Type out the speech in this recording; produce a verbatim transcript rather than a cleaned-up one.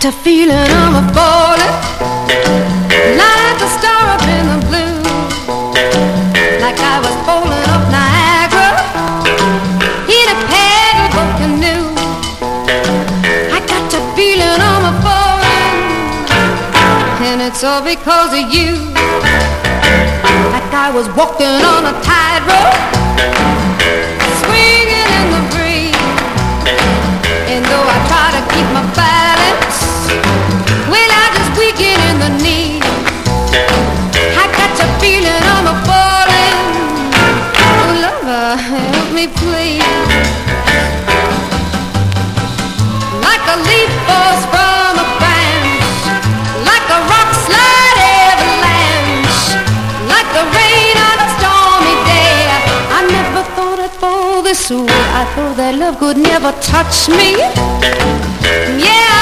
a feeling I'm a falling, like a star up in the blue, like I was bowling up Niagara in a paddleboat canoe. I got a feeling I'm a falling, and it's all because of you. Like I was walking on a tightrope, swinging in the breeze, and though I try to keep my balance, well, I just weaken in the knee. I got a feeling I'm a falling. Oh, lover, help me please. Like a leaf falls from a branch, like a rock slide avalanche, like the rain on a stormy day. I never thought I'd fall this way. I thought that love could never touch me. Yeah,